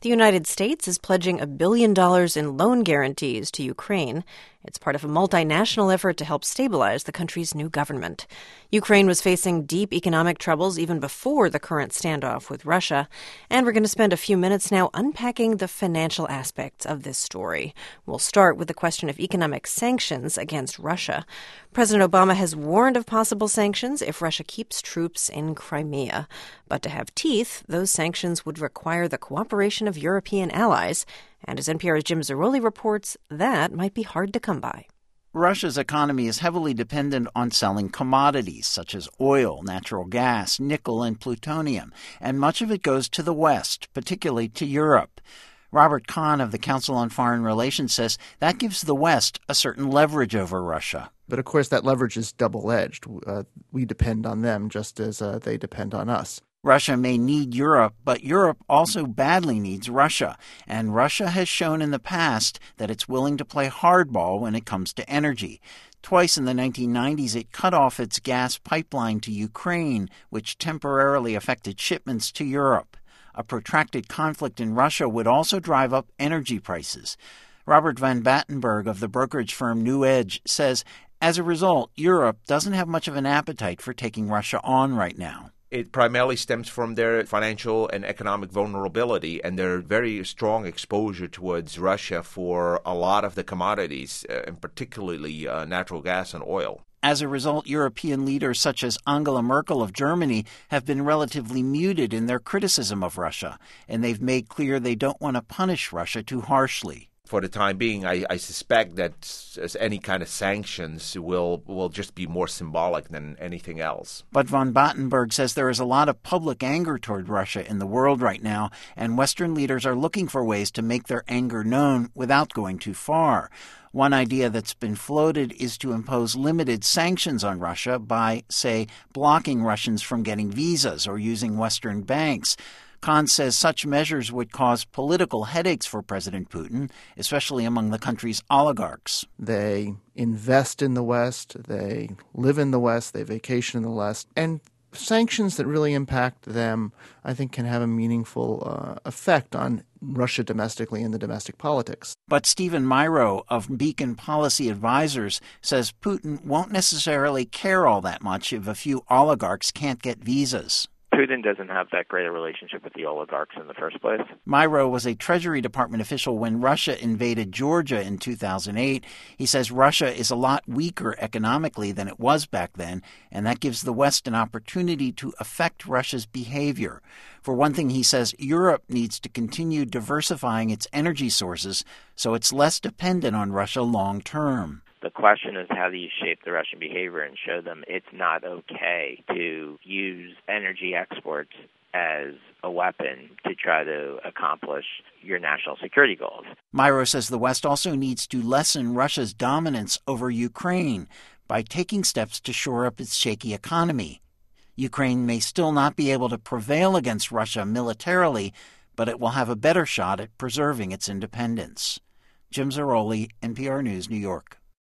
The United States is pledging $1 billion in loan guarantees to Ukraine. It's part of a multinational effort to help stabilize the country's new government. Ukraine was facing deep economic troubles even before the current standoff with Russia, and we're going to spend a few minutes now unpacking the financial aspects of this story. We'll start with the question of economic sanctions against Russia. President Obama has warned of possible sanctions if Russia keeps troops in Crimea. But to have teeth, those sanctions would require the cooperation of European allies. And as NPR's Jim Zarroli reports, that might be hard to come by. Russia's economy is heavily dependent on selling commodities such as oil, natural gas, nickel, and plutonium, and much of it goes to the West, particularly to Europe. Robert Kahn of the Council on Foreign Relations says that gives the West a certain leverage over Russia. But of course, that leverage is double-edged. We depend on them just as they depend on us. Russia may need Europe, but Europe also badly needs Russia. And Russia has shown in the past that it's willing to play hardball when it comes to energy. Twice in the 1990s, it cut off its gas pipeline to Ukraine, which temporarily affected shipments to Europe. A protracted conflict in Russia would also drive up energy prices. Robert Van Battenberg of the brokerage firm New Edge says, as a result, Europe doesn't have much of an appetite for taking Russia on right now. It primarily stems from their financial and economic vulnerability and their very strong exposure towards Russia for a lot of the commodities, and particularly natural gas and oil. As a result, European leaders such as Angela Merkel of Germany have been relatively muted in their criticism of Russia, and they've made clear they don't want to punish Russia too harshly. For the time being, I suspect that any kind of sanctions will just be more symbolic than anything else. But von Battenberg says there is a lot of public anger toward Russia in the world right now, and Western leaders are looking for ways to make their anger known without going too far. One idea that's been floated is to impose limited sanctions on Russia by, say, blocking Russians from getting visas or using Western banks. Kahn says such measures would cause political headaches for President Putin, especially among the country's oligarchs. They invest in the West, they live in the West, they vacation in the West, and sanctions that really impact them, I think, can have a meaningful effect on Russia domestically and the domestic politics. But Stephen Myrow of Beacon Policy Advisors says Putin won't necessarily care all that much if a few oligarchs can't get visas. Putin doesn't have that great a relationship with the oligarchs in the first place. Myrow was a Treasury Department official when Russia invaded Georgia in 2008. He says Russia is a lot weaker economically than it was back then, and that gives the West an opportunity to affect Russia's behavior. For one thing, he says Europe needs to continue diversifying its energy sources so it's less dependent on Russia long term. The question is, how do you shape the Russian behavior and show them it's not okay to use energy exports as a weapon to try to accomplish your national security goals? Myrow says the West also needs to lessen Russia's dominance over Ukraine by taking steps to shore up its shaky economy. Ukraine may still not be able to prevail against Russia militarily, but it will have a better shot at preserving its independence. Jim Zarroli, NPR News, New York.